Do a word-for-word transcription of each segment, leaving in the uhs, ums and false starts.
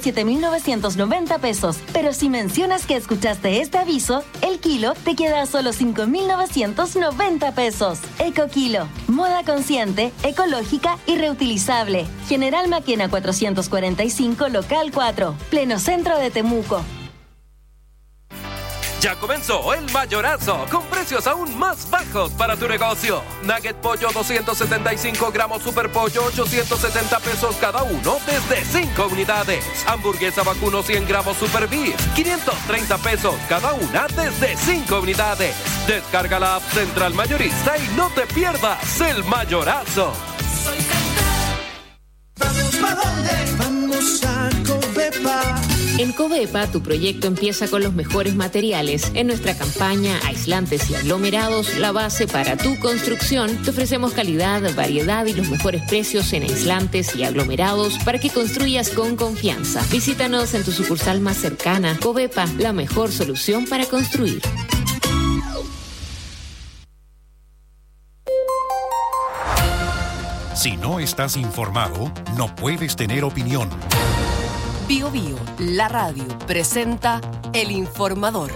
siete mil novecientos noventa pesos. Pero si mencionas que escuchaste este aviso, el kilo te queda a solo cinco mil novecientos noventa pesos. Eco-Kilo. Moda consciente, ecológica y reutilizable. General Maquena cuatrocientos cuarenta y cinco, local cuatro. Pleno centro de Temuco. Ya comenzó el mayorazo, con precios aún más bajos para tu negocio. Nugget pollo doscientos setenta y cinco gramos Super Pollo, ochocientos setenta pesos cada uno desde cinco unidades. Hamburguesa vacuno cien gramos Super Beef, quinientos treinta pesos cada una desde cinco unidades. Descarga la app Central Mayorista y no te pierdas el mayorazo. Soy ¿Vamos pa' dónde? Vamos a Covepa. En Covepa, tu proyecto empieza con los mejores materiales. En nuestra campaña Aislantes y Aglomerados, la base para tu construcción, te ofrecemos calidad, variedad y los mejores precios en aislantes y aglomerados para que construyas con confianza. Visítanos en tu sucursal más cercana. Covepa, la mejor solución para construir. Si no estás informado, no puedes tener opinión. Bio Bio, la radio, presenta El Informador.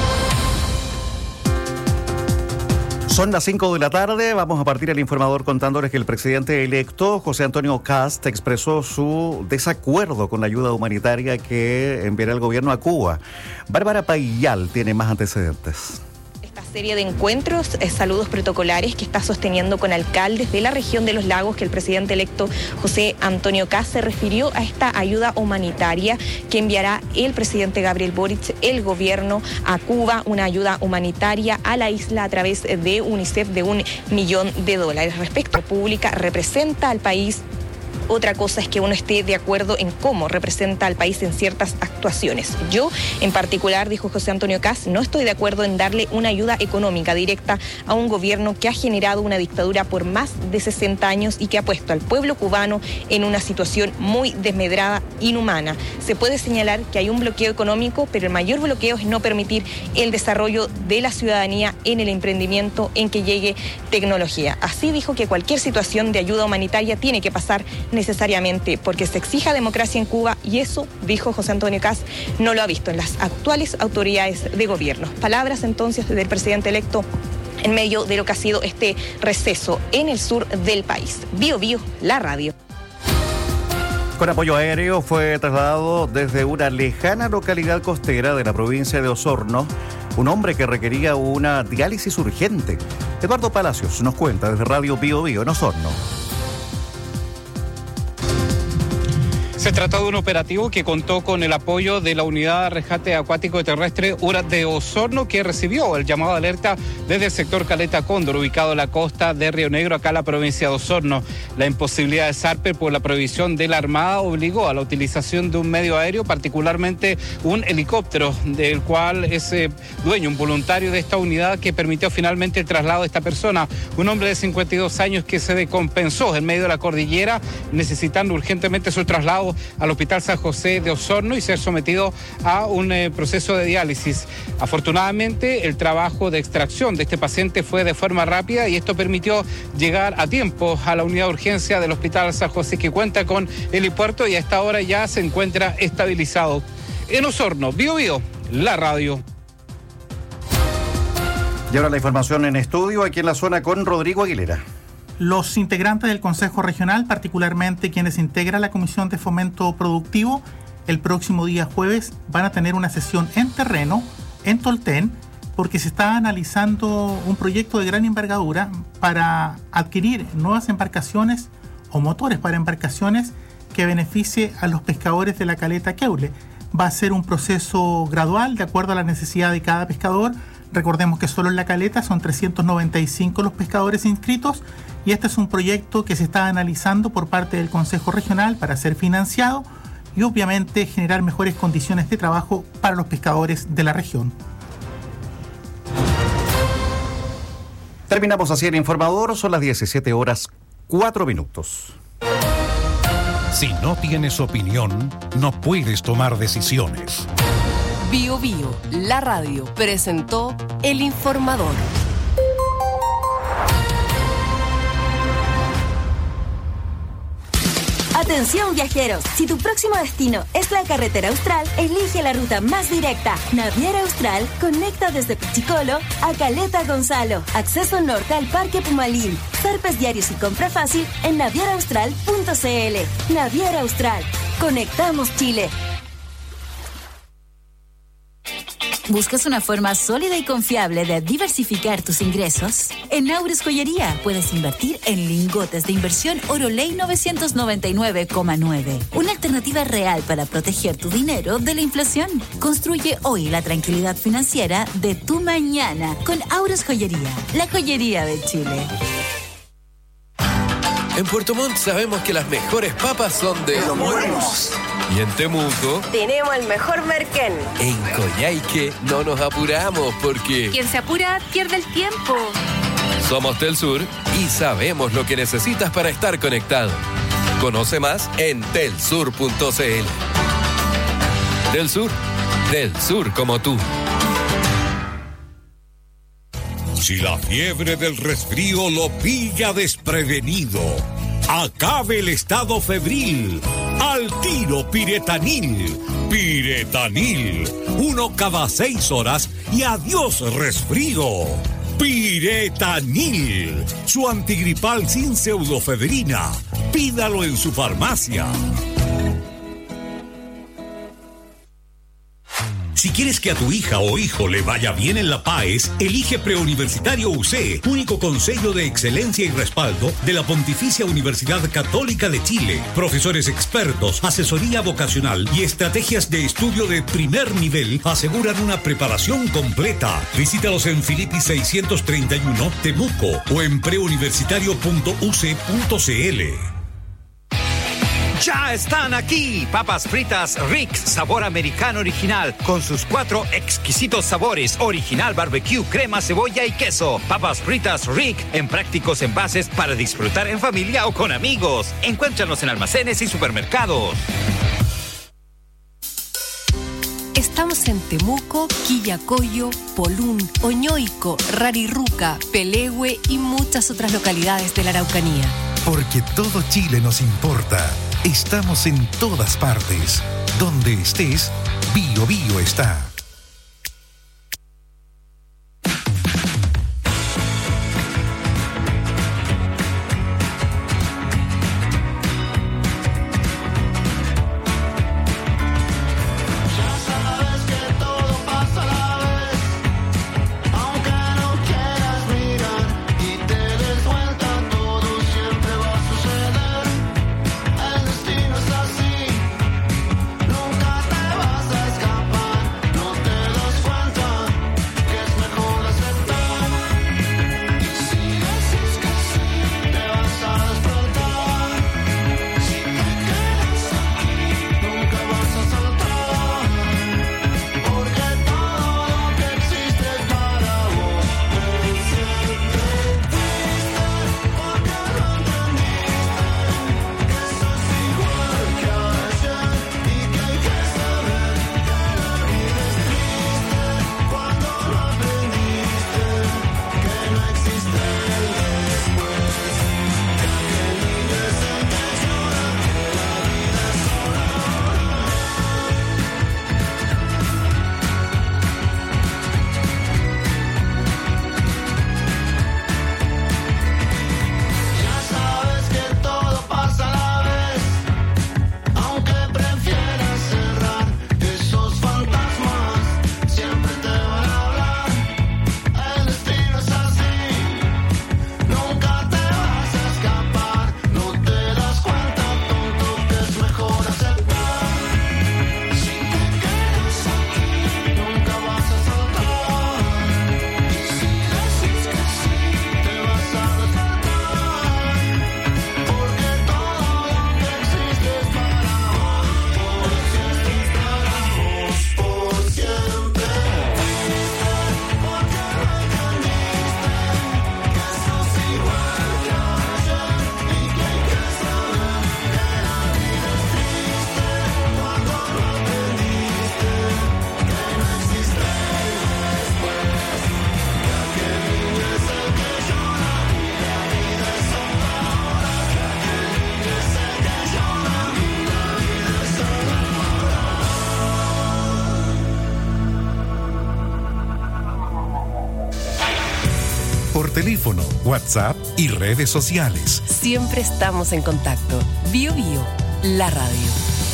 Son las cinco de la tarde, vamos a partir el informador contándoles que el presidente electo, José Antonio Kast, expresó su desacuerdo con la ayuda humanitaria que enviará el gobierno a Cuba. Bárbara Payal tiene más antecedentes. Serie de encuentros, eh, saludos protocolares que está sosteniendo con alcaldes de la región de los lagos, que el presidente electo José Antonio Kast se refirió a esta ayuda humanitaria que enviará el presidente Gabriel Boric, el gobierno a Cuba, una ayuda humanitaria a la isla a través de UNICEF de un millón de dólares. Respecto a la pública, representa al país. Otra cosa es que uno esté de acuerdo en cómo representa al país en ciertas actuaciones. Yo, en particular, dijo José Antonio Kast, no estoy de acuerdo en darle una ayuda económica directa a un gobierno que ha generado una dictadura por más de sesenta años y que ha puesto al pueblo cubano en una situación muy desmedrada, inhumana. Se puede señalar que hay un bloqueo económico, pero el mayor bloqueo es no permitir el desarrollo de la ciudadanía en el emprendimiento, en que llegue tecnología. Así dijo que cualquier situación de ayuda humanitaria tiene que pasar necesariamente porque se exija democracia en Cuba, y eso, dijo José Antonio Kast, no lo ha visto en las actuales autoridades de gobierno. Palabras entonces del presidente electo en medio de lo que ha sido este receso en el sur del país. Bio Bio, la radio. Con apoyo aéreo fue trasladado desde una lejana localidad costera de la provincia de Osorno un hombre que requería una diálisis urgente. Eduardo Palacios nos cuenta desde Radio Bio Bio en Osorno. Se trata de un operativo que contó con el apoyo de la Unidad de Rescate Acuático y Terrestre U R A de Osorno, que recibió el llamado de alerta desde el sector Caleta Cóndor, ubicado en la costa de Río Negro, acá en la provincia de Osorno. La imposibilidad de zarpe por la prohibición de la Armada obligó a la utilización de un medio aéreo, particularmente un helicóptero, del cual es eh, dueño, un voluntario de esta unidad, que permitió finalmente el traslado de esta persona, un hombre de cincuenta y dos años que se decompensó en medio de la cordillera, necesitando urgentemente su traslado al Hospital San José de Osorno y ser sometido a un eh, proceso de diálisis. Afortunadamente, el trabajo de extracción de este paciente fue de forma rápida y esto permitió llegar a tiempo a la unidad de urgencia del Hospital San José, que cuenta con helipuerto y a esta hora ya se encuentra estabilizado. En Osorno, Bio Bio, la radio. Y ahora la información en estudio aquí en la zona con Rodrigo Aguilera. Los integrantes del Consejo Regional, particularmente quienes integran la Comisión de Fomento Productivo, el próximo día jueves van a tener una sesión en terreno, en Tolten, porque se está analizando un proyecto de gran envergadura para adquirir nuevas embarcaciones o motores para embarcaciones que beneficie a los pescadores de la caleta Queule. Va a ser un proceso gradual, de acuerdo a la necesidad de cada pescador. Recordemos que solo en la caleta son trescientos noventa y cinco los pescadores inscritos, y este es un proyecto que se está analizando por parte del Consejo Regional para ser financiado y obviamente generar mejores condiciones de trabajo para los pescadores de la región. Terminamos así el informador, son las diecisiete horas cuatro minutos. Si no tienes opinión, no puedes tomar decisiones. Bio Bio, la radio, presentó El Informador. Atención viajeros, si tu próximo destino es la carretera austral, elige la ruta más directa. Naviera Austral conecta desde Pichicolo a Caleta Gonzalo. Acceso norte al Parque Pumalín. Zarpes diarios y compra fácil en naviera austral punto c l. Naviera Austral. Conectamos Chile. ¿Buscas una forma sólida y confiable de diversificar tus ingresos? En Aures Joyería puedes invertir en lingotes de inversión Oroley novecientos noventa y nueve coma nueve. Una alternativa real para proteger tu dinero de la inflación. Construye hoy la tranquilidad financiera de tu mañana con Aures Joyería, la joyería de Chile. En Puerto Montt sabemos que las mejores papas son de Los Buenos. Y en Temuco tenemos el mejor merquén. En Coyhaique no nos apuramos porque quien se apura pierde el tiempo. Somos Telsur y sabemos lo que necesitas para estar conectado. Conoce más en telsur punto c l. Telsur, del sur como tú. Si la fiebre del resfrío lo pilla desprevenido, acabe el estado febril. Al tiro Piretanil. Piretanil. Uno cada seis horas y adiós resfrío. Piretanil. Su antigripal sin pseudofebrina. Pídalo en su farmacia. Si quieres que a tu hija o hijo le vaya bien en la PAES, elige Preuniversitario U C, único consejo de excelencia y respaldo de la Pontificia Universidad Católica de Chile. Profesores expertos, asesoría vocacional y estrategias de estudio de primer nivel aseguran una preparación completa. Visítalos en Filippi seiscientos treinta y uno, Temuco, o en preuniversitario punto u c punto c l. Ya están aquí, papas fritas Rick, sabor americano original, con sus cuatro exquisitos sabores, original barbecue, crema, cebolla y queso. Papas fritas Rick, en prácticos envases para disfrutar en familia o con amigos. Encuéntranos en almacenes y supermercados. Estamos en Temuco, Quillacollo, Polún, Oñoico, Rarirruca, Pelehue y muchas otras localidades de la Araucanía. Porque todo Chile nos importa. Estamos en todas partes. Donde estés, Bio Bio está. Nunca te vas a escapar. teléfono, WhatsApp y redes sociales. Siempre estamos en contacto. Bio Bio, la radio.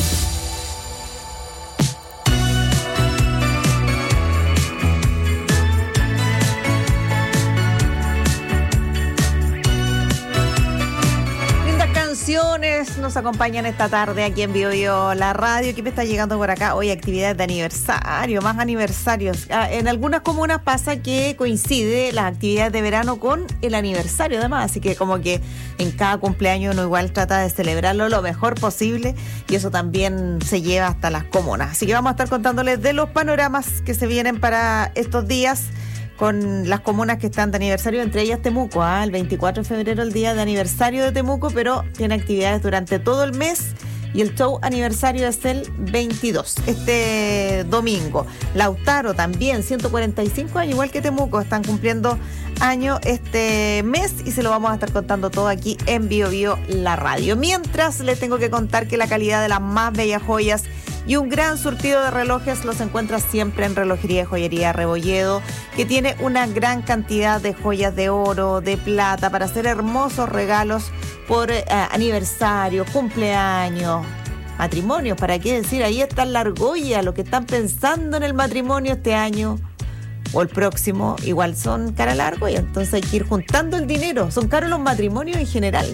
Nos acompañan esta tarde aquí en Bio Bio, la radio. ¿Qué me está llegando por acá? Hoy actividades de aniversario, más aniversarios. En algunas comunas pasa que coincide las actividades de verano con el aniversario además, así que como que en cada cumpleaños uno igual trata de celebrarlo lo mejor posible y eso también se lleva hasta las comunas. Así que vamos a estar contándoles de los panoramas que se vienen para estos días con las comunas que están de aniversario, entre ellas Temuco, ¿eh? El veinticuatro de febrero, el día de aniversario de Temuco, pero tiene actividades durante todo el mes y el show aniversario es el veintidós, este domingo. Lautaro también, ciento cuarenta y cinco años, igual que Temuco, están cumpliendo año este mes y se lo vamos a estar contando todo aquí en Bio Bio, la radio. Mientras les tengo que contar que la calidad de las más bellas joyas y un gran surtido de relojes los encuentras siempre en Relojería y Joyería Rebolledo, que tiene una gran cantidad de joyas de oro, de plata, para hacer hermosos regalos por eh, aniversario, cumpleaños, matrimonios, ¿para qué decir? Ahí está la argolla, lo que están pensando en el matrimonio este año o el próximo, igual son cara larga y entonces hay que ir juntando el dinero. Son caros los matrimonios en general.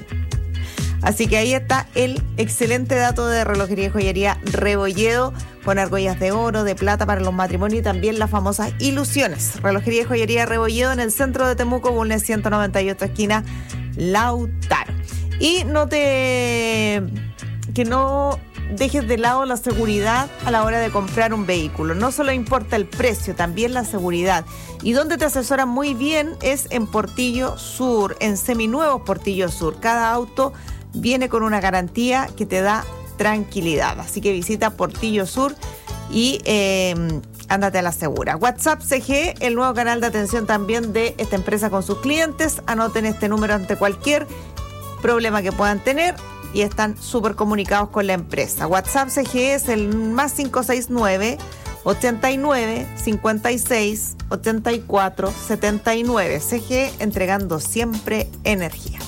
Así que ahí está el excelente dato de Relojería y Joyería Rebolledo, con argollas de oro, de plata para los matrimonios y también las famosas ilusiones. Relojería y Joyería Rebolledo en el centro de Temuco, Bulnes ciento noventa y ocho, esquina Lautaro. Y no te... que no dejes de lado la seguridad a la hora de comprar un vehículo. No solo importa el precio, también la seguridad. Y donde te asesoran muy bien es en Portillo Sur, en Seminuevos Portillo Sur. Cada auto viene con una garantía que te da tranquilidad. Así que visita Portillo Sur y eh, ándate a la segura. WhatsApp C G, el nuevo canal de atención también de esta empresa con sus clientes. Anoten este número ante cualquier problema que puedan tener y están súper comunicados con la empresa. WhatsApp C G es el más cinco seis nueve, ochenta y nueve, cincuenta y seis, ochenta y cuatro, setenta y nueve. C G, entregando siempre energía.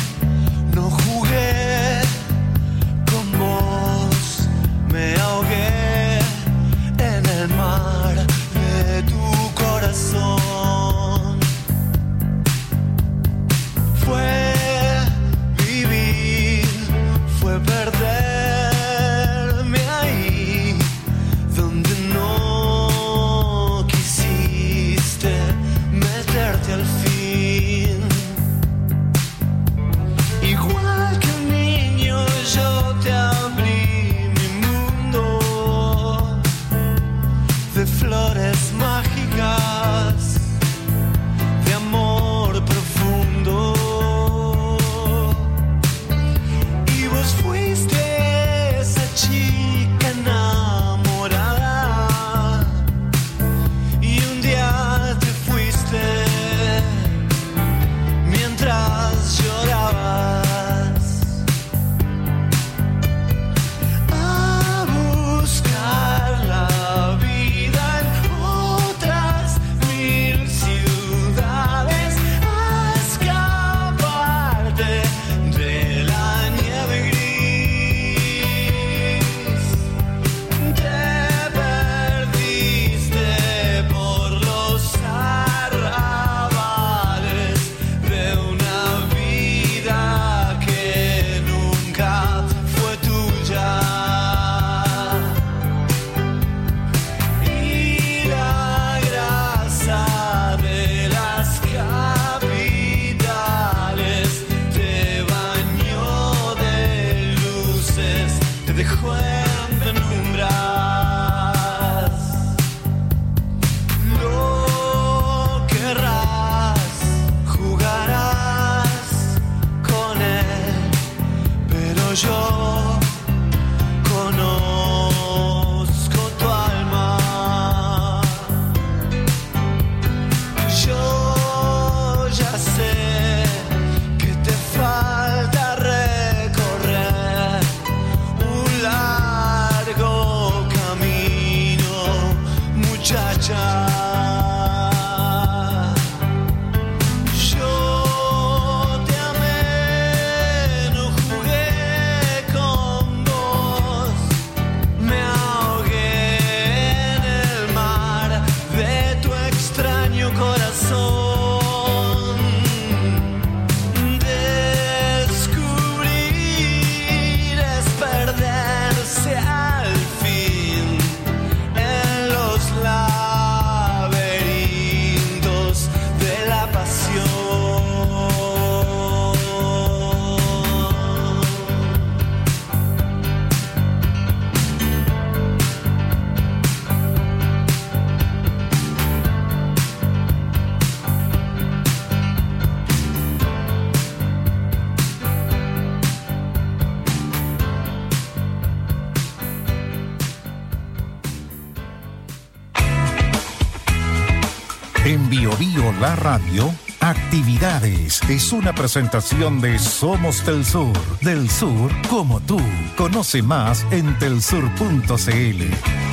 No jugué con vos, me ahogué. Bio La Radio, Actividades. Es una presentación de Somos del Sur. Del Sur como tú. Conoce más en telsur punto cl.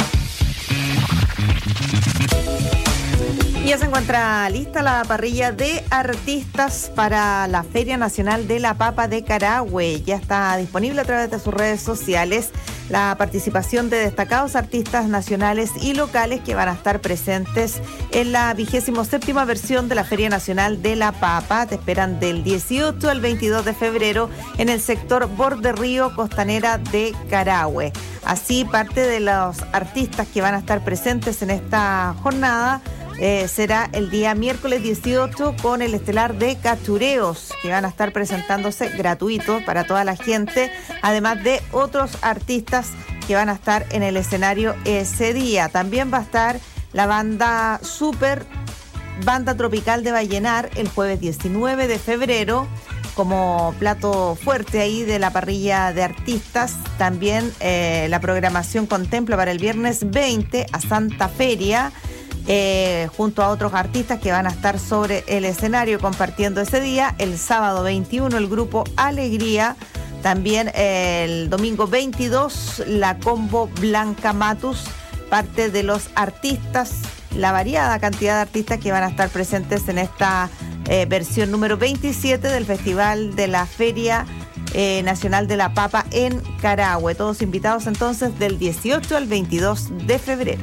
Ya se encuentra lista la parrilla de artistas para la Feria Nacional de la Papa de Carahue. Ya está disponible a través de sus redes sociales la participación de destacados artistas nacionales y locales que van a estar presentes en la vigésimo séptima versión de la Feria Nacional de la Papa. Te esperan del dieciocho al veintidós de febrero en el sector Borde Río Costanera de Carahue. Así, parte de los artistas que van a estar presentes en esta jornada Eh, será el día miércoles dieciocho con el estelar de Cachureos, que van a estar presentándose gratuitos para toda la gente, además de otros artistas que van a estar en el escenario ese día. También va a estar la banda Super Banda Tropical de Vallenar el jueves diecinueve de febrero como plato fuerte ahí de la parrilla de artistas. También eh, la programación contempla para el viernes veinte a Santa Feria, Eh, junto a otros artistas que van a estar sobre el escenario compartiendo ese día. El sábado veintiuno el grupo Alegría. También eh, el domingo veintidós la combo Blanca Matus, parte de los artistas, la variada cantidad de artistas que van a estar presentes en esta eh, versión número veintisiete del Festival de la Feria eh, Nacional de la Papa en Carahue. Todos invitados entonces del dieciocho al veintidós de febrero.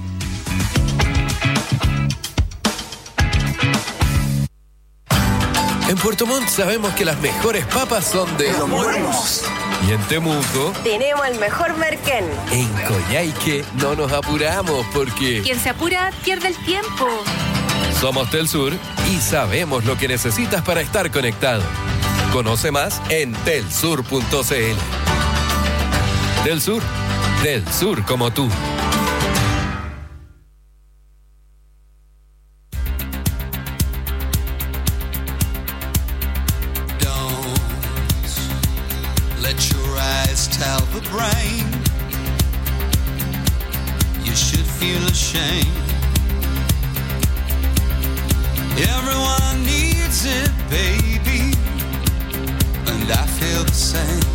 En Puerto Montt sabemos que las mejores papas son de Los Buenos. Y en Temuco, Tenemos el mejor merquén. en Coyhaique, no nos apuramos porque Quien se apura pierde el tiempo. somos del Sur y sabemos lo que necesitas para estar conectado. Conoce más en telsur punto cl. Del Sur, del Sur como tú. Let your eyes tell the brain you should feel ashamed. Everyone needs it, baby, and I feel the same.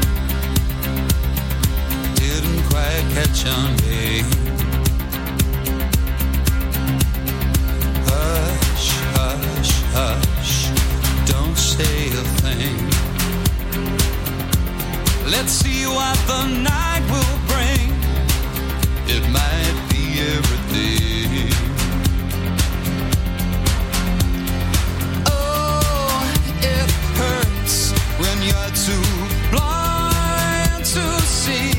Didn't quite catch on, babe. Hush, hush, hush, don't say a thing. Let's see what the night will bring. It might be everything. Oh, it hurts when you're too blind to see.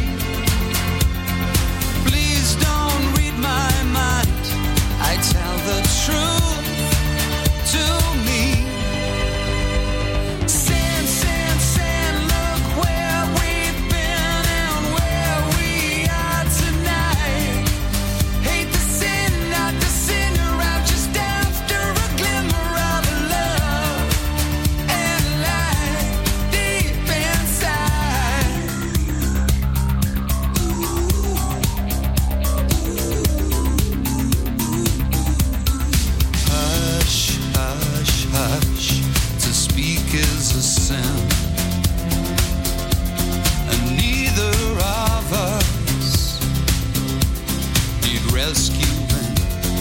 Please don't read my mind. I tell the truth to me. Sand, sand, sand, look where we've been and where we are tonight. Hate to sin, not to sin around just after a glimmer of love and light deep inside. Hush, hush, hush, to speak is a sin, and neither of us need rescuing.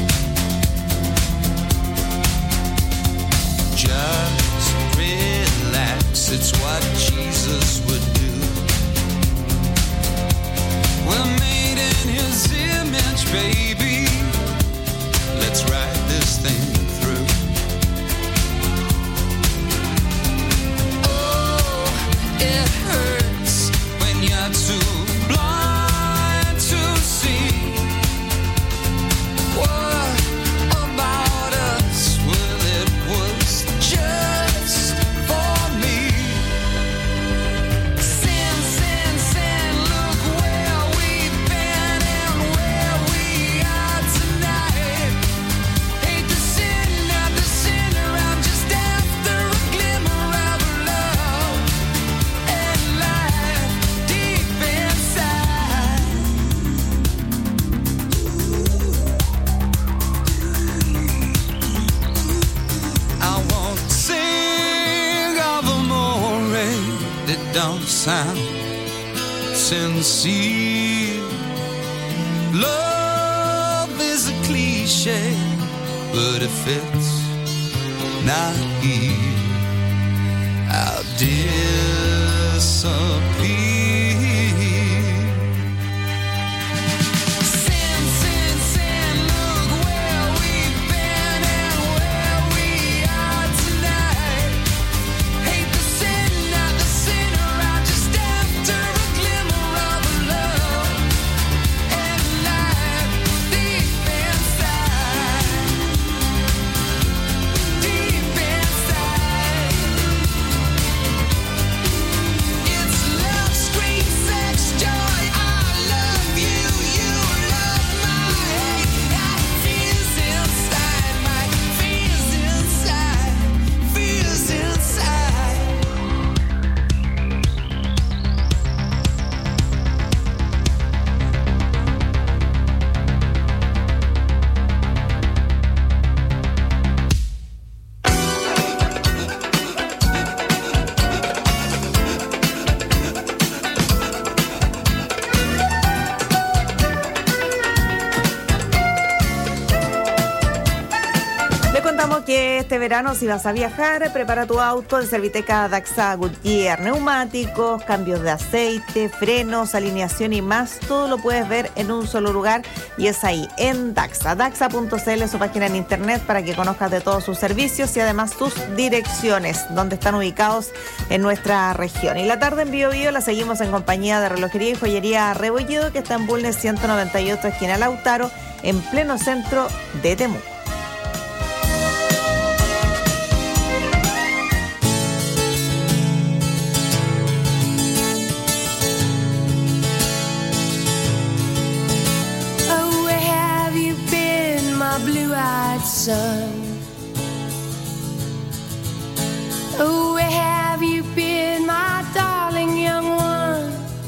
Just relax, it's what Jesus would do. We're made in his image, baby. Let's ride this thing through. Oh, it hurts when you're too blind to see. What about us? Well, it was just for me. don't sound sincere. Love is a cliche, but if it's not here, I'll disappear. Que este verano, si vas a viajar, prepara tu auto en Serviteca Daxa Goodyear. Neumáticos, cambios de aceite, frenos, alineación y más, todo lo puedes ver en un solo lugar y es ahí, en Daxa. Daxa punto c l, su página en internet, para que conozcas de todos sus servicios y además sus direcciones, donde están ubicados en nuestra región. Y la tarde en Bio Bio la seguimos en compañía de Relojería y Joyería Rebolledo, que está en Bulnes ciento noventa y ocho, esquina Lautaro, en pleno centro de Temuco. Son, oh, where have you been, my darling young one?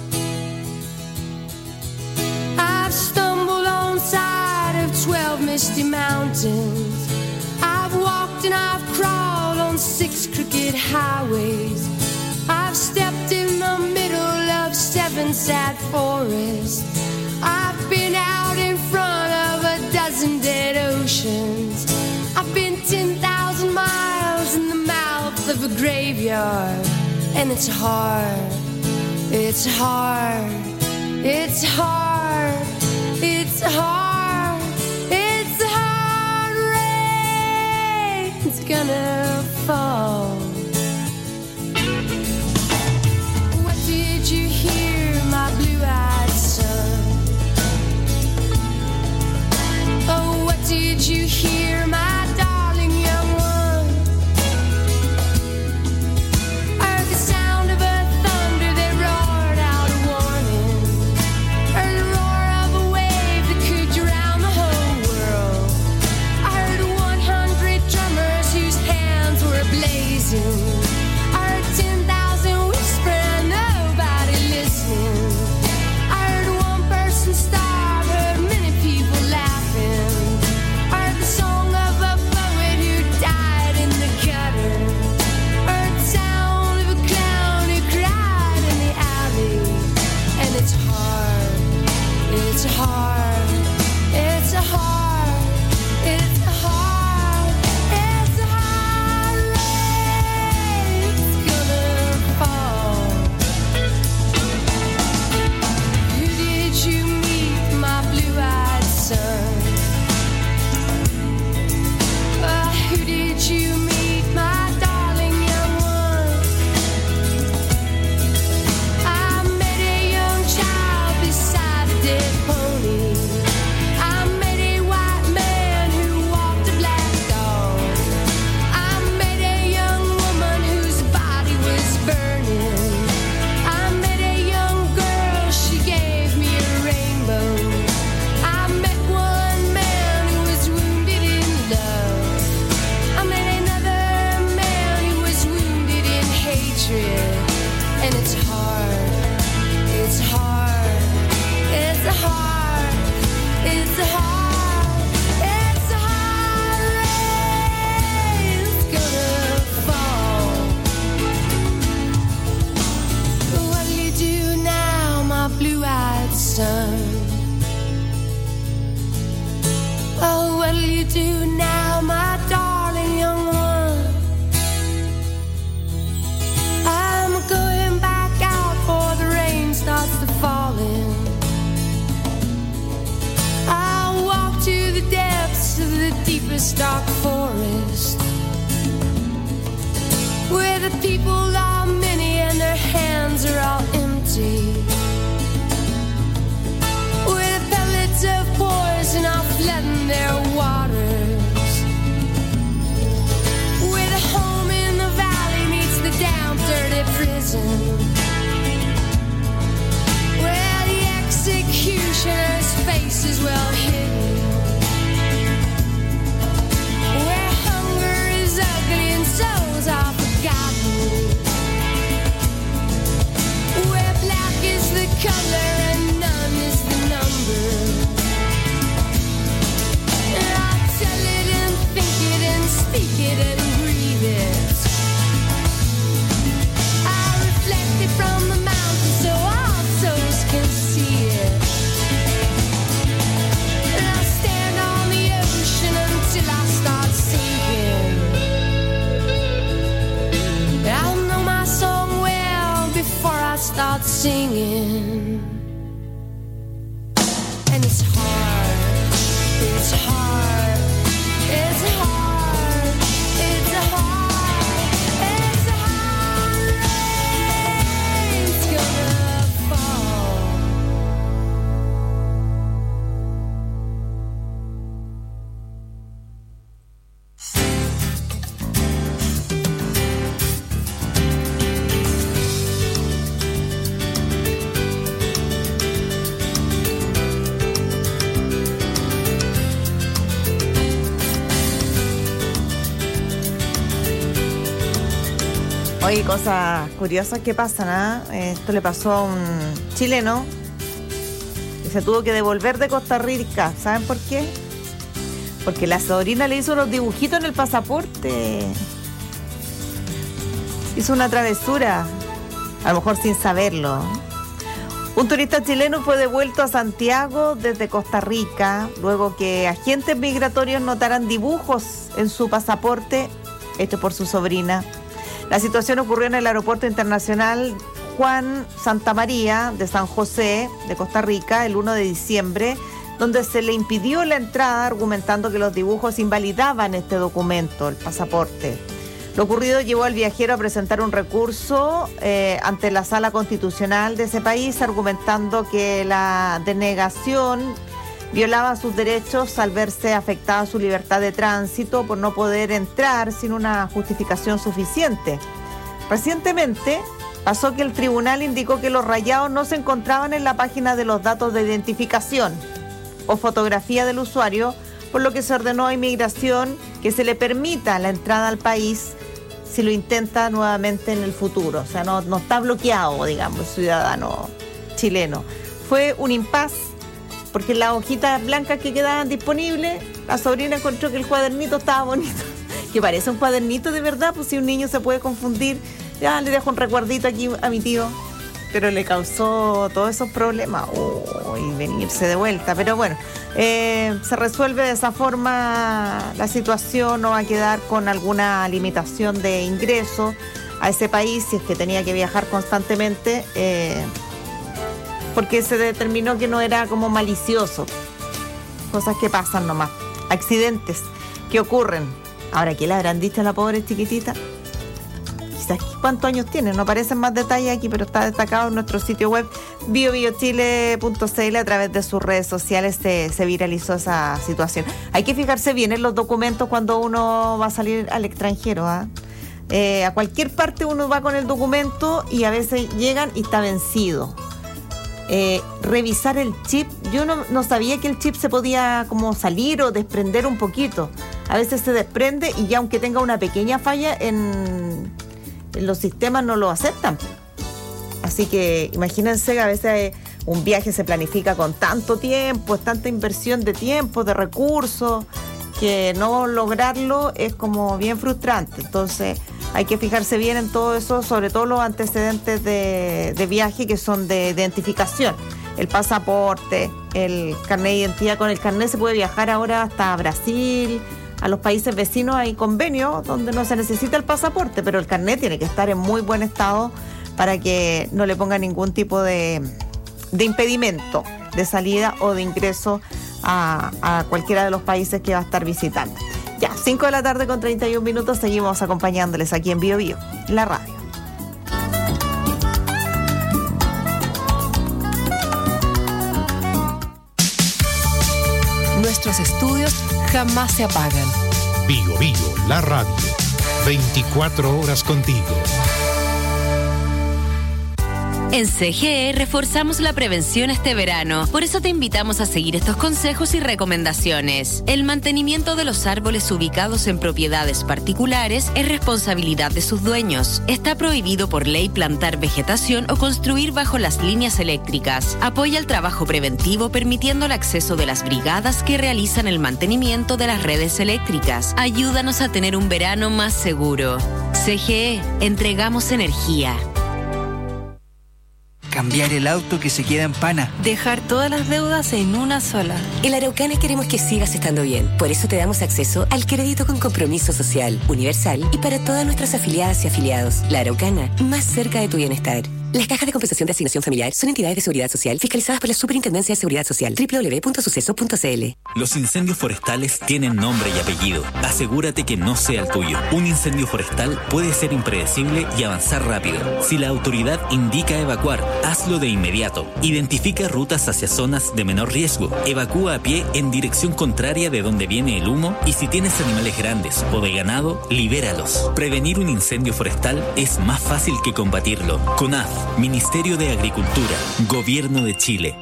I've stumbled on side of twelve misty mountains. I've walked and I've crawled on six crooked highways. I've stepped in the middle of seven sad forests. I've been out in front of a dozen dead oceans. I've been ten thousand miles in the mouth of a graveyard. And it's hard, it's hard, it's hard, it's hard, it's hard. Rain's gonna fall. What did you hear, my blue-eyed son? Oh, what did you hear, my darling young one? Heard the sound of a thunder that roared out a warning. Heard the roar of a wave that could drown the whole world. I heard one hundred drummers whose hands were blazing. I heard ten thousand whispering, nobody listening. I heard one person starve, heard many people laughing. Heard the song of a poet who died in the gutter. Heard the sound of a clown who cried in the alley. And it's hard, it's hard, it's hard, it's hard, it's hard. where the people are many and their hands are all empty, where the pellets of poison are flooding their waters, where the home in the valley meets the damp, dirty prison, where the executioner's face is well hidden, where hunger is ugly and souls are forgotten, where black is the color and none is the number. And I'll tell it and think it and speak it and breathe it. I'll reflect it from the mountain so all souls can see it. And I'll stand on the ocean until I start sinking. I'll know my song well before I start singing. And it's hard, it's hard, it's hard, it's hard, it's hard, rain's gonna fall. Oye, cosas curiosas que pasan, ¿ah? Esto le pasó a un chileno que se tuvo que devolver de Costa Rica. ¿Saben por qué? Porque la sobrina le hizo unos dibujitos en el pasaporte. Hizo una travesura, a lo mejor sin saberlo. Un turista chileno fue devuelto a Santiago desde Costa Rica luego que agentes migratorios notaran dibujos en su pasaporte hechos por su sobrina. La situación ocurrió en el aeropuerto internacional Juan Santamaría de San José, de Costa Rica, el primero de diciembre, donde se le impidió la entrada argumentando que los dibujos invalidaban este documento, el pasaporte. Lo ocurrido llevó al viajero a presentar un recurso eh, ante la Sala Constitucional de ese país, argumentando que la denegación violaba sus derechos al verse afectada su libertad de tránsito por no poder entrar sin una justificación suficiente. Recientemente pasó que el tribunal indicó que los rayados no se encontraban en la página de los datos de identificación o fotografía del usuario, por lo que se ordenó a Inmigración que se le permita la entrada al país si lo intenta nuevamente en el futuro. O sea, no, no está bloqueado, digamos, el ciudadano chileno. Fue un impasse porque las hojitas blancas que quedaban disponibles, la sobrina encontró que el cuadernito estaba bonito, que parece un cuadernito de verdad, pues si un niño se puede confundir, ya le dejo un recuerdito aquí a mi tío, pero le causó todos esos problemas, oh, y venirse de vuelta, pero bueno, eh, se resuelve de esa forma la situación, no va a quedar con alguna limitación de ingreso a ese país, si es que tenía que viajar constantemente, eh, porque se determinó que no era como malicioso. Cosas que pasan nomás. Accidentes que ocurren. Ahora, ¿qué le habrán dicho a la pobre chiquitita? Quizás, ¿cuántos años tiene? No aparecen más detalles aquí, pero está destacado en nuestro sitio web bio bio chile punto c l. A través de sus redes sociales se, se viralizó esa situación. Hay que fijarse bien en los documentos cuando uno va a salir al extranjero, ¿ah? Eh, a cualquier parte uno va con el documento y a veces llegan y está vencido. Eh, revisar el chip, yo no, no sabía que el chip se podía como salir o desprender un poquito. A veces se desprende y ya aunque tenga una pequeña falla en, en los sistemas no lo aceptan. Así que imagínense que a veces un viaje se planifica con tanto tiempo, tanta inversión de tiempo, de recursos, que no lograrlo es como bien frustrante. Entonces hay que fijarse bien en todo eso, sobre todo los antecedentes de, de viaje que son de identificación. El pasaporte, el carnet de identidad. Con el carnet se puede viajar ahora hasta Brasil, a los países vecinos hay convenios donde no se necesita el pasaporte, pero el carnet tiene que estar en muy buen estado para que no le ponga ningún tipo de, de impedimento de salida o de ingreso a, a cualquiera de los países que va a estar visitando. Ya, cinco de la tarde con treinta y un minutos, seguimos acompañándoles aquí en Bio Bio, la radio. Nuestros estudios jamás se apagan. Bio Bio, la radio. veinticuatro horas contigo. En C G E reforzamos la prevención este verano. Por eso te invitamos a seguir estos consejos y recomendaciones. El mantenimiento de los árboles ubicados en propiedades particulares es responsabilidad de sus dueños. Está prohibido por ley plantar vegetación o construir bajo las líneas eléctricas. Apoya el trabajo preventivo permitiendo el acceso de las brigadas que realizan el mantenimiento de las redes eléctricas. Ayúdanos a tener un verano más seguro. C G E, entregamos energía. Cambiar el auto que se queda en pana. Dejar todas las deudas en una sola. En la Araucana queremos que sigas estando bien. Por eso te damos acceso al crédito con compromiso social, universal y para todas nuestras afiliadas y afiliados. La Araucana, más cerca de tu bienestar. Las cajas de compensación de asignación familiar son entidades de seguridad social fiscalizadas por la Superintendencia de Seguridad Social. doble u doble u doble u punto suceso punto c l. Los incendios forestales tienen nombre y apellido. Asegúrate que no sea el tuyo. Un incendio forestal puede ser impredecible y avanzar rápido. Si la autoridad indica evacuar, hazlo de inmediato. Identifica rutas hacia zonas de menor riesgo. Evacúa a pie en dirección contraria de donde viene el humo y si tienes animales grandes o de ganado, libéralos. Prevenir un incendio forestal es más fácil que combatirlo. CONAF, Ministerio de Agricultura, Gobierno de Chile.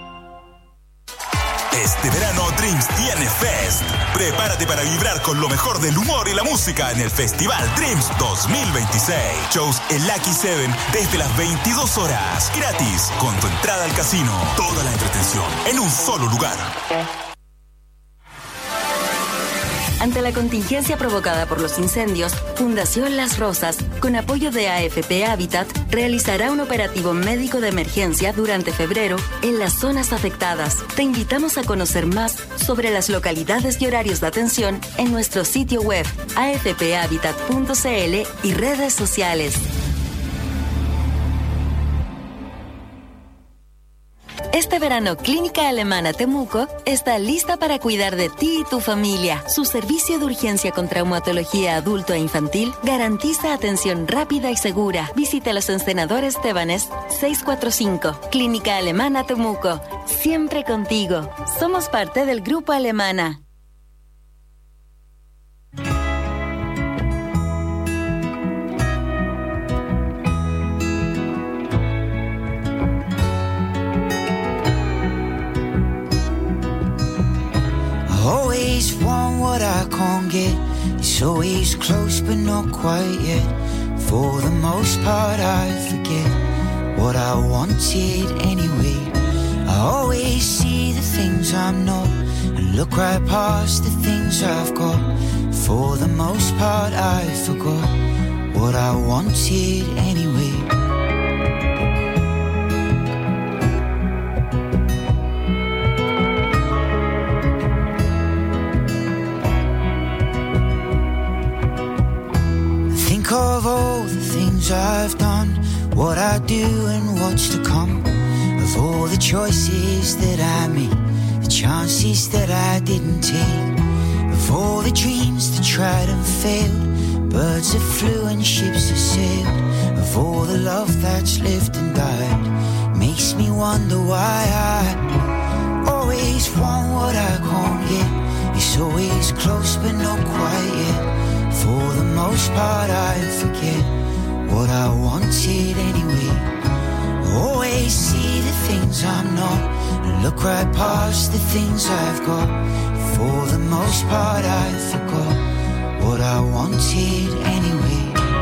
Este verano Dreams tiene Fest. Prepárate para vibrar con lo mejor del humor y la música en el Festival Dreams dos mil veintiséis. Shows en Lucky Seven desde las veintidós horas. Gratis, con tu entrada al casino. Toda la entretención en un solo lugar. Ante la contingencia provocada por los incendios, Fundación Las Rosas, con apoyo de A F P Habitat, realizará un operativo médico de emergencia durante febrero en las zonas afectadas. Te invitamos a conocer más sobre las localidades y horarios de atención en nuestro sitio web a f p habitat punto c l y redes sociales. Este verano, Clínica Alemana Temuco está lista para cuidar de ti y tu familia. Su servicio de urgencia con traumatología adulto e infantil garantiza atención rápida y segura. Visítalos en Senador Estebanes seiscientos cuarenta y cinco. Clínica Alemana Temuco. Siempre contigo. Somos parte del Grupo Alemana. Always want what I can't get. It's always close but not quite yet. For the most part I forget what I wanted anyway. I always see the things I'm not and look right past the things I've got. For the most part I forgot what I wanted anyway. Of all the things I've done, what I do and what's to come, of all the choices that I made, the chances that I didn't take, of all the dreams that tried and failed, birds that flew and ships that sailed, of all the love that's lived and died, makes me wonder why I always want what I can't get. It's always close but not quite yet. For the most part I forget what I wanted anyway. Always see the things I'm not and look right past the things I've got. For the most part I forgot what I wanted anyway.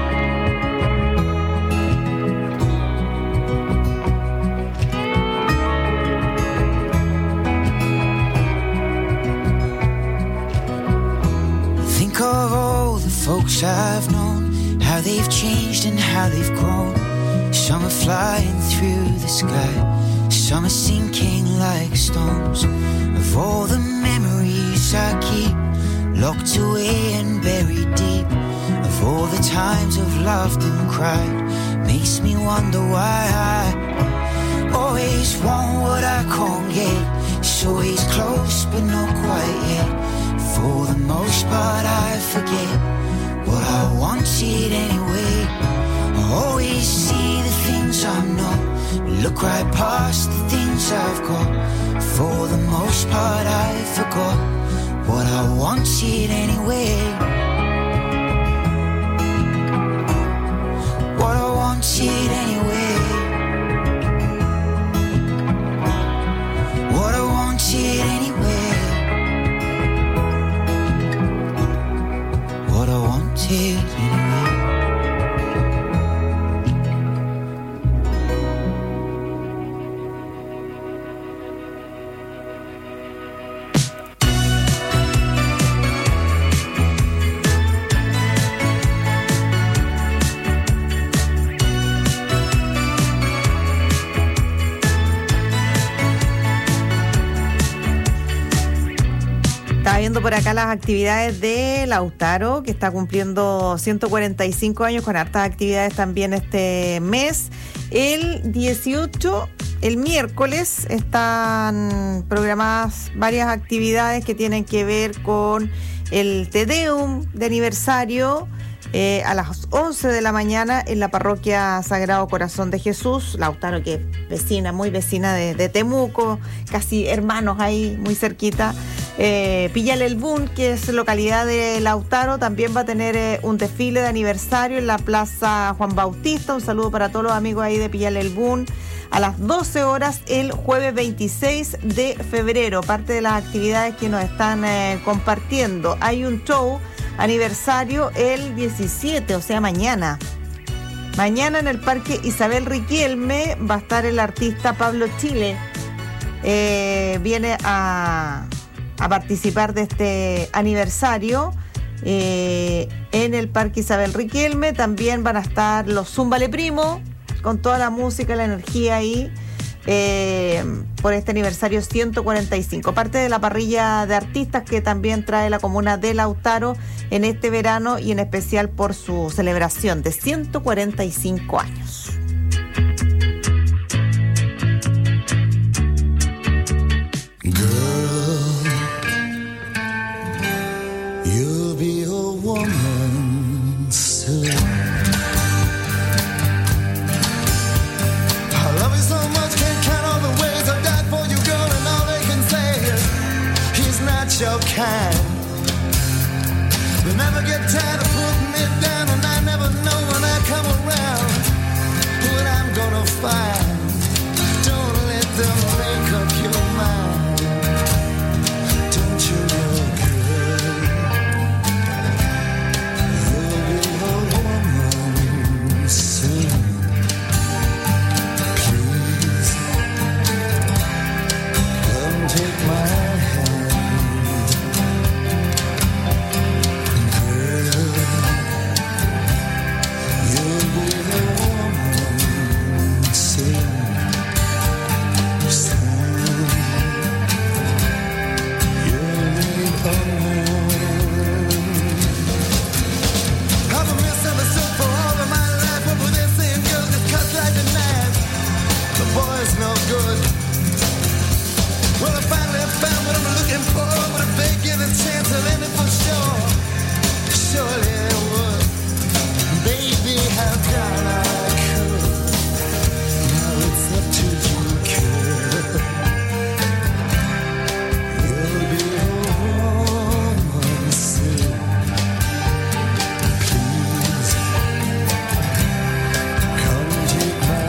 Think of all the folks I've known, how they've changed and how they've grown. Some are flying through the sky, some are sinking like stones. Of all the memories I keep, locked away and buried deep, of all the times I've laughed and cried, makes me wonder why I always want what I can't get. It's always close but not quite yet. For the most part I forget what I wanted anyway. I always see the things I'm not, look right past the things I've got. For the most part I forgot what I wanted anyway. What I wanted anyway. What I wanted anyway. What I wanted anyway. Viendo por acá las actividades de Lautaro, que está cumpliendo ciento cuarenta y cinco años, con hartas actividades también este mes. El dieciocho, el miércoles, están programadas varias actividades que tienen que ver con el Te Deum de aniversario, eh, a las once de la mañana en la parroquia Sagrado Corazón de Jesús. Lautaro, que es vecina, muy vecina de, de Temuco, casi hermanos ahí, muy cerquita. Eh, Pillalelbún, que es localidad de Lautaro, también va a tener eh, un desfile de aniversario en la Plaza Juan Bautista. Un saludo para todos los amigos ahí de Pillalelbún. A las doce horas el jueves veintiséis de febrero, parte de las actividades que nos están eh, compartiendo. Hay un show aniversario el diecisiete, o sea, mañana. Mañana en el Parque Isabel Riquelme va a estar el artista Pablo Chile. Eh, viene a... a participar de este aniversario eh, en el Parque Isabel Riquelme. También van a estar los Zúmbale Primo, con toda la música y la energía ahí, eh, por este aniversario ciento cuarenta y cinco. Parte de la parrilla de artistas que también trae la comuna de Lautaro en este verano, y en especial por su celebración de ciento cuarenta y cinco años. You'll be a woman soon. I love you so much, can't count all the ways I've died for you, girl, and all they can say is he's not your kind. They never get tired of putting me down, and I never know when I come around what I'm gonna find. Don't let them make up your mind. Don't you know, girl, you'll be a woman soon. Please, come take my hand. Girl, you'll be a woman soon. Boy's no good. Well, I finally found what I'm looking for, but if they give a chance, I'll end it for sure. Surely I would. Baby, how can I could? Now it's up to you, girl. You'll be a woman soon. Please, come take my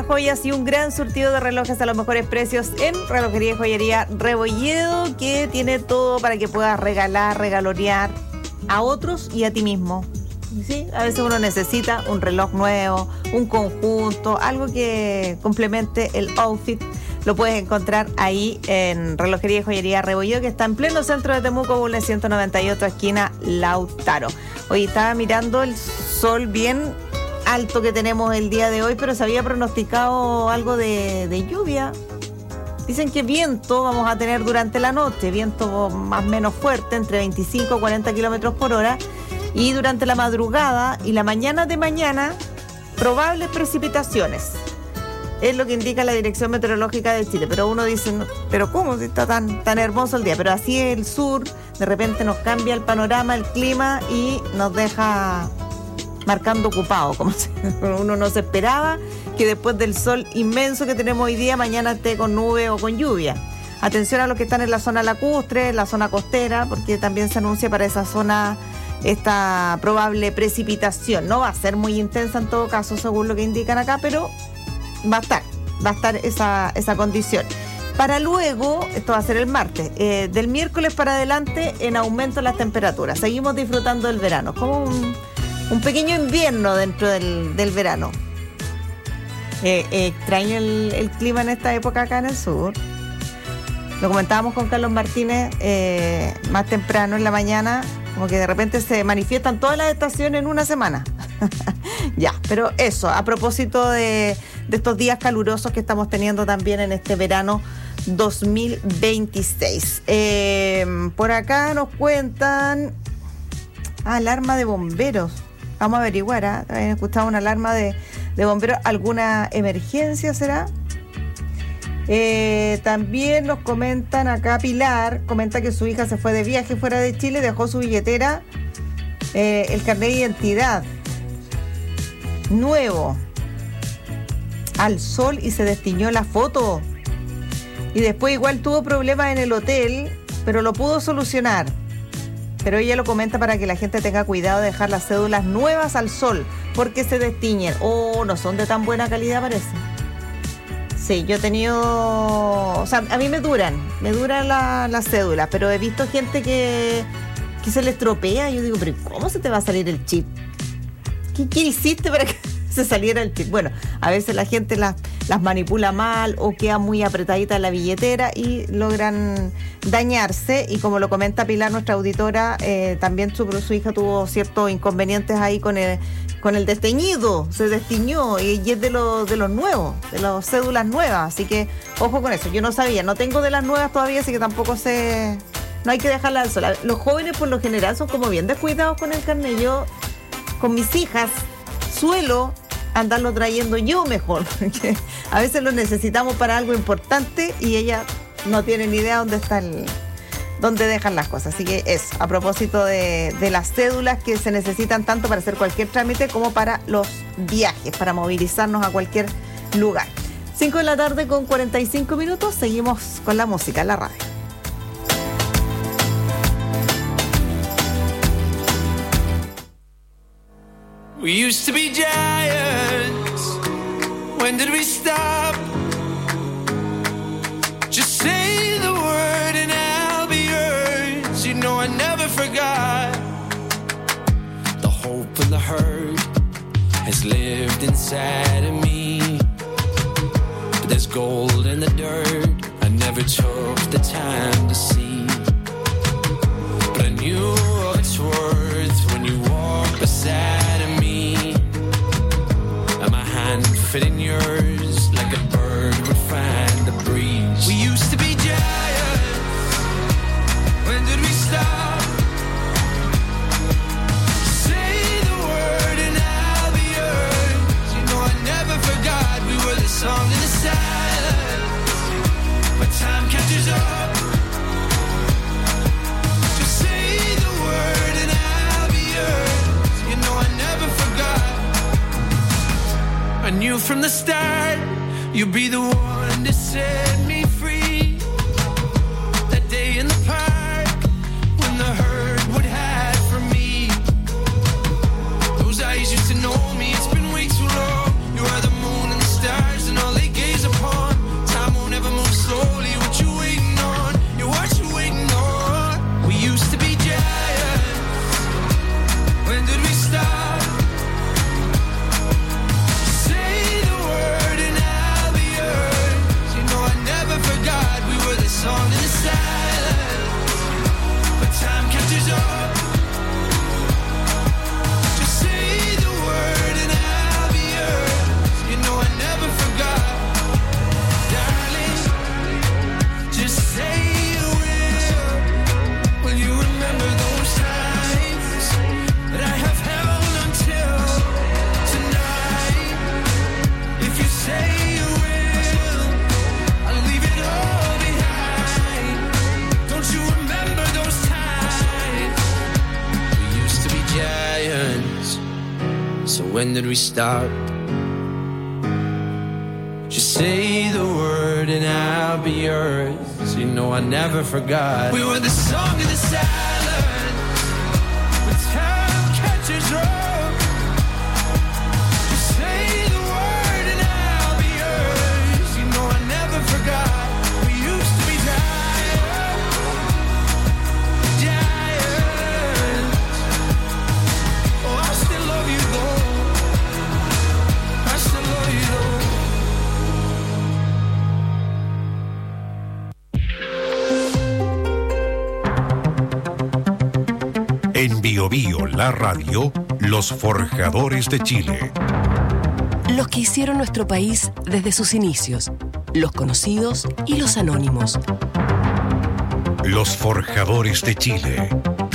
de joyas y un gran surtido de relojes a los mejores precios en Relojería y Joyería Rebolledo, que tiene todo para que puedas regalar, regalonear a otros y a ti mismo. ¿Sí? A veces uno necesita un reloj nuevo, un conjunto, algo que complemente el outfit. Lo puedes encontrar ahí en Relojería y Joyería Rebolledo, que está en pleno centro de Temuco, Bulnes ciento noventa y ocho, esquina Lautaro. Hoy estaba mirando el sol bien alto que tenemos el día de hoy, pero se había pronosticado algo de, de lluvia. Dicen que viento vamos a tener durante la noche, viento más o menos fuerte, entre veinticinco y cuarenta kilómetros por hora. Y durante la madrugada y la mañana de mañana, probables precipitaciones. Es lo que indica la Dirección Meteorológica de Chile. Pero uno dice, no, ¿pero cómo si está tan, tan hermoso el día? Pero así es el sur, de repente nos cambia el panorama, el clima y nos deja marcando ocupado, como si uno no se esperaba que después del sol inmenso que tenemos hoy día, mañana esté con nube o con lluvia. Atención a los que están en la zona lacustre, en la zona costera, porque también se anuncia para esa zona esta probable precipitación. No va a ser muy intensa en todo caso, según lo que indican acá, pero va a estar, va a estar esa, esa condición. Para luego, esto va a ser el martes, eh, del miércoles para adelante, en aumento las temperaturas. Seguimos disfrutando del verano, como un, un pequeño invierno dentro del, del verano. Eh, eh, extraño el, el clima en esta época acá en el sur. Lo comentábamos con Carlos Martínez eh, más temprano en la mañana, como que de repente se manifiestan todas las estaciones en una semana. Ya, pero eso, a propósito de, de estos días calurosos que estamos teniendo también en este verano dos mil veintiséis. Eh, por acá nos cuentan ah, alarma de bomberos. Vamos a averiguar, ¿eh? ¿Han escuchado una alarma de, de bomberos? ¿Alguna emergencia será? Eh, también nos comentan acá, Pilar comenta que su hija se fue de viaje fuera de Chile, dejó su billetera, eh, el carnet de identidad nuevo al sol y se destiñó la foto. Y después igual tuvo problemas en el hotel, pero lo pudo solucionar. Pero ella lo comenta para que la gente tenga cuidado de dejar las cédulas nuevas al sol, porque se destiñen. Oh, no son de tan buena calidad, parece. Sí, yo he tenido... O sea, a mí me duran, me duran las la cédulas, pero he visto gente que, que se le estropea. Yo digo, pero ¿cómo se te va a salir el chip? ¿Qué, qué hiciste para que se saliera el chip? Bueno, a veces la gente las, las manipula mal o queda muy apretadita en la billetera y logran dañarse. Y como lo comenta Pilar, nuestra auditora, eh, también su, su hija tuvo ciertos inconvenientes ahí con el... con el desteñido, se destiñó y, y es de los de los nuevos, de las cédulas nuevas, así que ojo con eso. Yo no sabía, no tengo de las nuevas todavía, así que tampoco sé, no hay que dejarlas al sol. Los jóvenes por lo general son como bien descuidados con el carnet. Yo con mis hijas suelo andarlo trayendo yo mejor, porque a veces lo necesitamos para algo importante y ellas no tienen ni idea dónde está el... dónde dejan las cosas. Así que eso, a propósito de, de las cédulas que se necesitan tanto para hacer cualquier trámite como para los viajes, para movilizarnos a cualquier lugar. cinco de la tarde con cuarenta y cinco minutos, seguimos con la música en la radio. We used to be giants. When did we stop? Just say the word and I'll be yours. You know I never forgot. The hope and the hurt has lived inside of me. But there's gold in the dirt I never took the time to see. But I knew its worth when you walked beside of me. And my hand fit in yours like a bird would find the breeze. We used to be giants. When did we stop? Say the word and I'll be yours. You know I never forgot we were the song in the silence. But time catches up. Just say the word and I'll be yours. You know I never forgot. I knew from the start you'd be the one to set me free. That day in the park when the herd would hide from me. Those eyes used to know me. It's been way too long. You are the moon and the stars and when did we start? Just say the word and I'll be yours. You know I never forgot. We were the song of the silent when time catches up. Just say the word and I'll be yours. You know I never forgot. We used to be giants, giants. Oh, I still love you though. I still love you though. En Bio Bio, la radio, los forjadores de Chile. Los que hicieron nuestro país desde sus inicios, los conocidos y los anónimos. Los forjadores de Chile.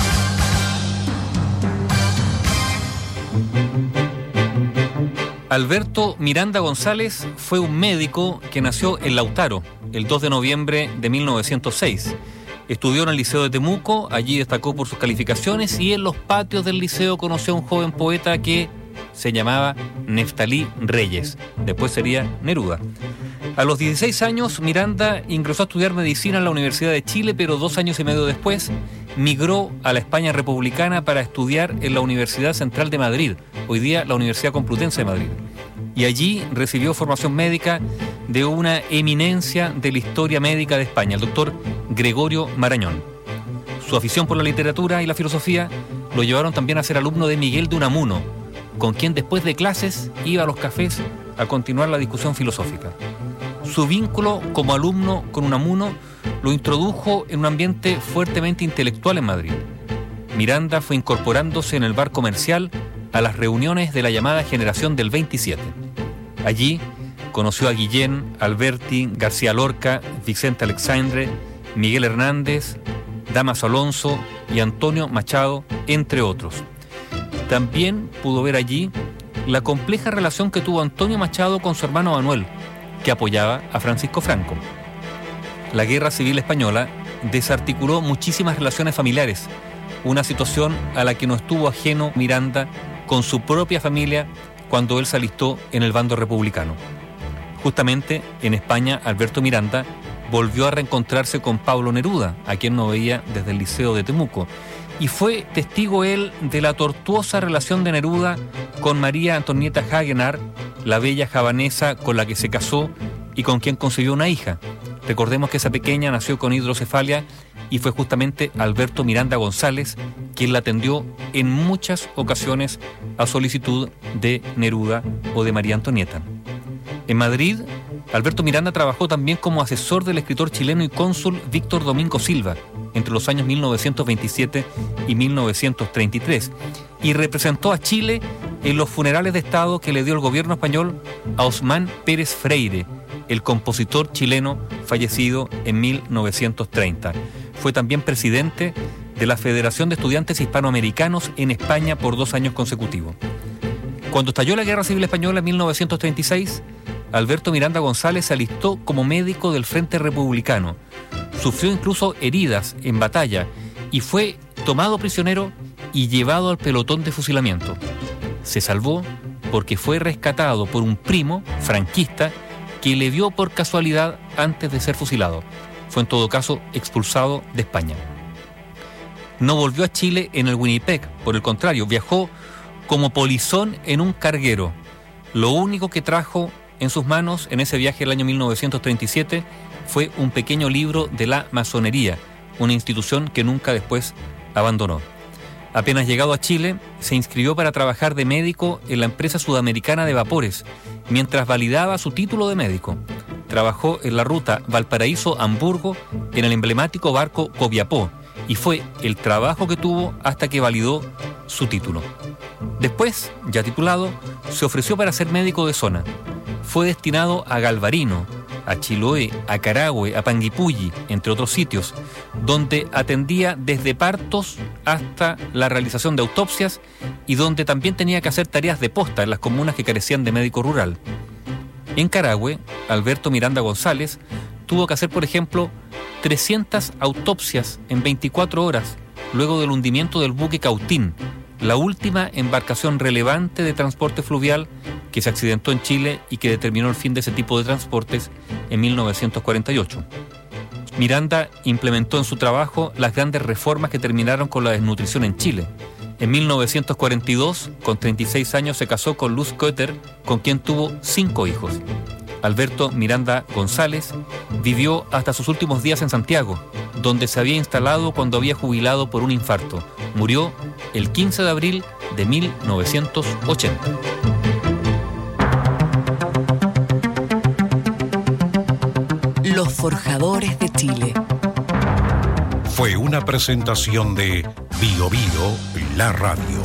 Alberto Miranda González fue un médico que nació en Lautaro el dos de noviembre de mil novecientos seis. Estudió en el Liceo de Temuco, allí destacó por sus calificaciones y en los patios del liceo conoció a un joven poeta que se llamaba Neftalí Reyes, después sería Neruda. A los dieciséis años, Miranda ingresó a estudiar medicina en la Universidad de Chile, pero dos años y medio después migró a la España republicana para estudiar en la Universidad Central de Madrid, hoy día la Universidad Complutense de Madrid. Y allí recibió formación médica de una eminencia de la historia médica de España, el doctor Gregorio Marañón. Su afición por la literatura y la filosofía lo llevaron también a ser alumno de Miguel de Unamuno, con quien después de clases iba a los cafés a continuar la discusión filosófica. Su vínculo como alumno con Unamuno lo introdujo en un ambiente fuertemente intelectual en Madrid. Miranda fue incorporándose en el bar comercial a las reuniones de la llamada Generación del veintisiete. Allí conoció a Guillén, Alberti, García Lorca, Vicente Alexandre, Miguel Hernández, Damaso Alonso y Antonio Machado, entre otros. También pudo ver allí la compleja relación que tuvo Antonio Machado con su hermano Manuel, que apoyaba a Francisco Franco. La Guerra Civil Española desarticuló muchísimas relaciones familiares, una situación a la que no estuvo ajeno Miranda con su propia familia cuando él se alistó en el bando republicano. Justamente en España, Alberto Miranda volvió a reencontrarse con Pablo Neruda, a quien no veía desde el Liceo de Temuco, y fue testigo él de la tortuosa relación de Neruda con María Antonieta Hagenard, la bella javanesa con la que se casó y con quien concibió una hija. Recordemos que esa pequeña nació con hidrocefalia y fue justamente Alberto Miranda González quien la atendió en muchas ocasiones a solicitud de Neruda o de María Antonieta. En Madrid, Alberto Miranda trabajó también como asesor del escritor chileno y cónsul Víctor Domingo Silva entre los años mil novecientos veintisiete y mil novecientos treinta y tres y representó a Chile en los funerales de Estado que le dio el gobierno español a Osmán Pérez Freire, el compositor chileno fallecido en mil novecientos treinta. Fue también presidente de la Federación de Estudiantes Hispanoamericanos en España por dos años consecutivos. Cuando estalló la Guerra Civil Española en mil novecientos treinta y seis, Alberto Miranda González se alistó como médico del Frente Republicano. Sufrió incluso heridas en batalla y fue tomado prisionero y llevado al pelotón de fusilamiento. Se salvó porque fue rescatado por un primo franquista que le vio por casualidad antes de ser fusilado. Fue en todo caso expulsado de España. No volvió a Chile en el Winnipeg, por el contrario, viajó como polizón en un carguero. Lo único que trajo en sus manos en ese viaje del año mil novecientos treinta y siete fue un pequeño libro de la masonería, una institución que nunca después abandonó. Apenas llegado a Chile, se inscribió para trabajar de médico en la empresa sudamericana de vapores, mientras validaba su título de médico. Trabajó en la ruta Valparaíso-Hamburgo en el emblemático barco Copiapó, y fue el trabajo que tuvo hasta que validó su título. Después, ya titulado, se ofreció para ser médico de zona. Fue destinado a Galvarino, a Chiloé, a Carahue, a Panguipulli, entre otros sitios, donde atendía desde partos hasta la realización de autopsias y donde también tenía que hacer tareas de posta en las comunas que carecían de médico rural. En Carahue, Alberto Miranda González tuvo que hacer, por ejemplo, trescientas autopsias en veinticuatro horas, luego del hundimiento del buque Cautín, la última embarcación relevante de transporte fluvial que se accidentó en Chile y que determinó el fin de ese tipo de transportes en mil novecientos cuarenta y ocho. Miranda implementó en su trabajo las grandes reformas que terminaron con la desnutrición en Chile. En mil novecientos cuarenta y dos, con treinta y seis años, se casó con Luz Coeter, con quien tuvo cinco hijos. Alberto Miranda González vivió hasta sus últimos días en Santiago, donde se había instalado cuando había jubilado por un infarto. Murió el quince de abril de mil novecientos ochenta. Los Forjadores de Chile. Fue una presentación de Bio Bio, la radio.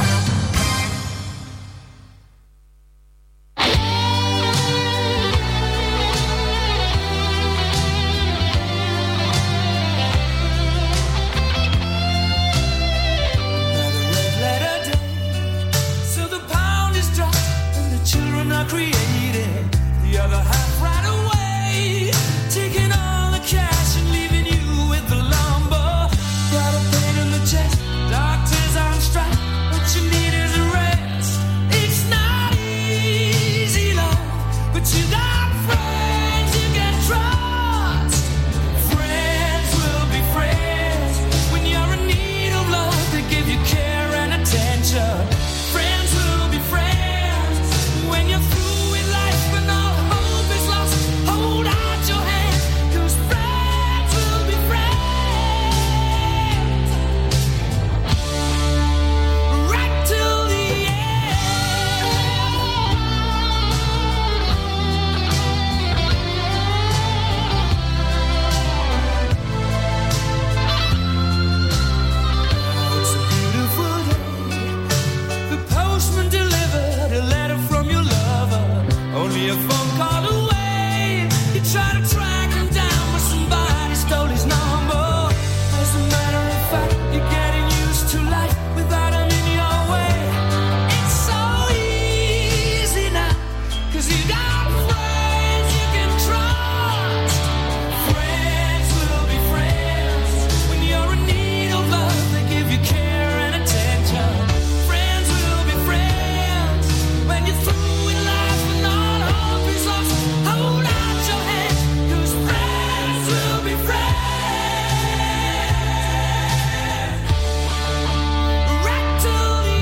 So the pound is dropped and the children are created. The other half right away, taking all the cash and leaving you with the lumber. Got a pain in the chest, doctors on strike. What you need is a rest. It's not easy, love, but you got friends you can trust. Friends will be friends when you're in need of love. They give you care and attention. Friends will be friends when you're through with life and all hope is lost. Hold out your hand, 'cause friends will be friends right till the It's a beautiful day. The postman delivered a letter from your lover, only a phone call away. You try to track him down, but somebody stole his number. As a matter of fact, you're getting used to life without him in your way. It's so easy now, 'cause you got friends you can trust. Friends will be friends when you're in need of love. They give you care and attention. Friends will be friends when you're through with life and all hope is lost. Hold out your hand, 'cause friends will be friends right till the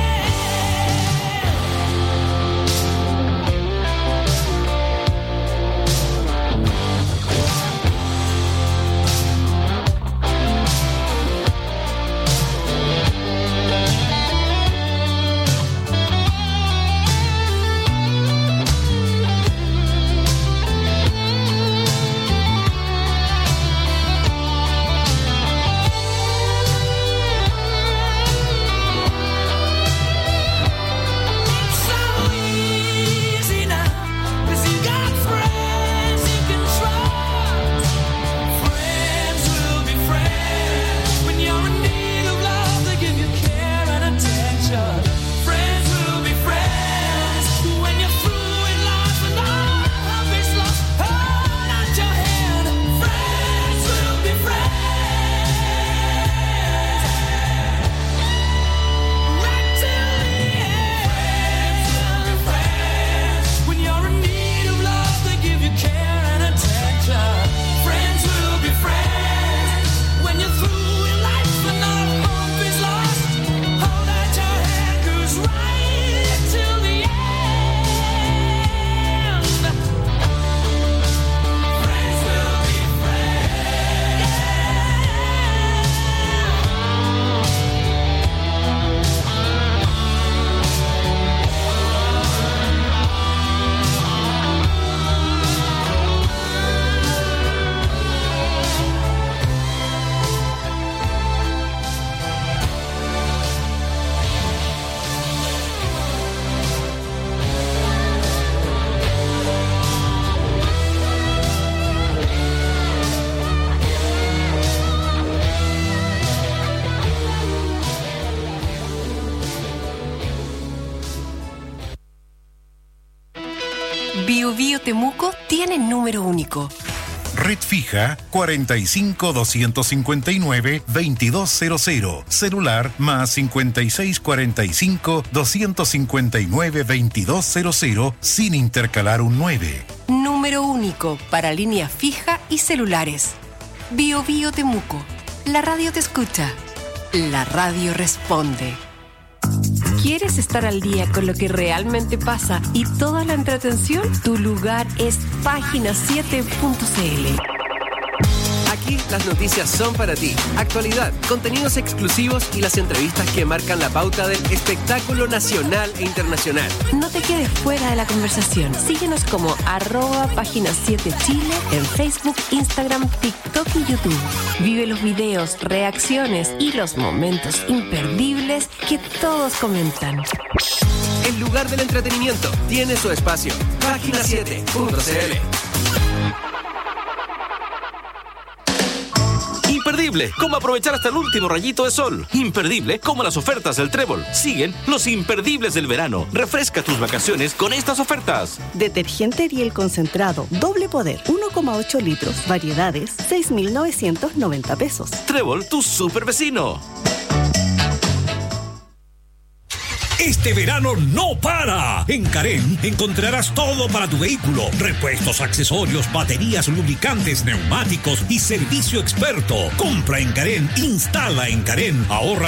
It's so easy now, 'cause you got friends you can trust. Friends will be friends when you're in need of love. They give you care and attention. Friends will be friends when you're through with life and all hope is lost. Hold out your hand. Friends will be friends right till the end. Friends will be friends when you're in need of love. They give you care and attention. Friends will be friends when you're through with life and all hope is lost. Hold out your hand, 'cause right till the end, friends will be Bio Bio Temuco tiene número único. Red fija cuarenta y cinco, doscientos cincuenta y nueve, veintidós cero cero. Celular más cincuenta y seis, cuarenta y cinco, doscientos cincuenta y nueve, veintidós cero cero sin intercalar un nueve. Número único para línea fija y celulares. Bio Bio Temuco. La radio te escucha. La radio responde. ¿Quieres estar al día con lo que realmente pasa y toda la entretención? Tu lugar es página siete punto c l. Aquí las noticias son para ti. Actualidad, contenidos exclusivos y las entrevistas que marcan la pauta del espectáculo nacional e internacional. No te quedes fuera de la conversación. Síguenos como arroba página siete Chile en Facebook, Instagram, TikTok y YouTube. Vive los videos, reacciones y los momentos imperdibles que todos comentan. El lugar del entretenimiento tiene su espacio. página siete punto c l. Imperdible, cómo aprovechar hasta el último rayito de sol. Imperdible, como las ofertas del Trébol. Siguen los imperdibles del verano. Refresca tus vacaciones con estas ofertas. Detergente Ariel concentrado, doble poder, uno coma ocho litros, variedades, seis mil novecientos noventa pesos. Trébol, tu super vecino. Este verano no para. En Carén encontrarás todo para tu vehículo. Repuestos, accesorios, baterías, lubricantes, neumáticos y servicio experto. Compra en Carén, instala en Carén, ahorra